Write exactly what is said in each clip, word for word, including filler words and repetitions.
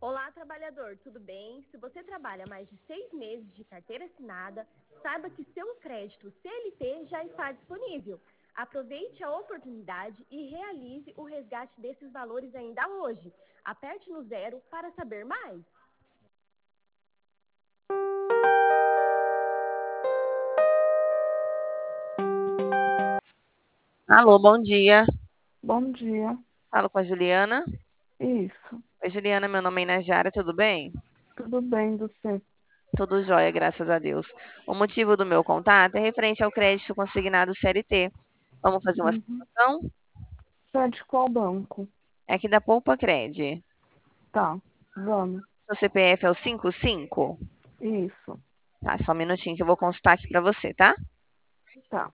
Olá, trabalhador, tudo bem? Se você trabalha mais de seis meses de carteira assinada, saiba que seu crédito C L T já está disponível. Aproveite a oportunidade e realize o resgate desses valores ainda hoje. Aperte no zero para saber mais. Alô, bom dia. Bom dia. Falo com a Juliana. Isso. Oi, Juliana, meu nome é Inajara, tudo bem? Tudo bem, você? Tudo jóia, graças a Deus. O motivo do meu contato é referente ao crédito consignado C L T. Vamos fazer uma Uhum. simulação? Você é de qual banco? É aqui da Poupa Cred. Tá, vamos. Seu C P F é o cinco cinco? Isso. Tá, só um minutinho que eu vou consultar aqui para você, tá? Tá.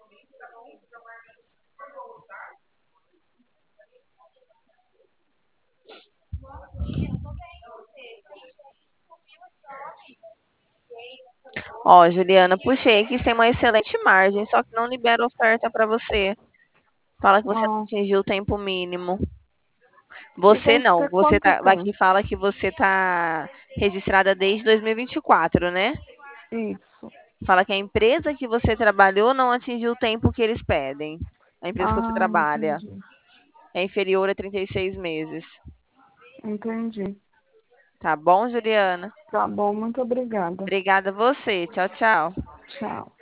Ó, Juliana, puxei aqui, tem uma excelente margem, só que não libera oferta para você. Fala que você não Ah, atingiu o tempo mínimo. e Você tem que não, ter você quanto tá, aqui tempo? fala que você tá registrada desde dois mil e vinte e quatro, né? Isso. Fala que a empresa que você trabalhou não atingiu o tempo que eles pedem. A empresa que você Ah, trabalha entendi. é inferior a trinta e seis meses. Entendi. Tá bom, Juliana? Tá bom, muito obrigada. Obrigada a você. Tchau, tchau. Tchau.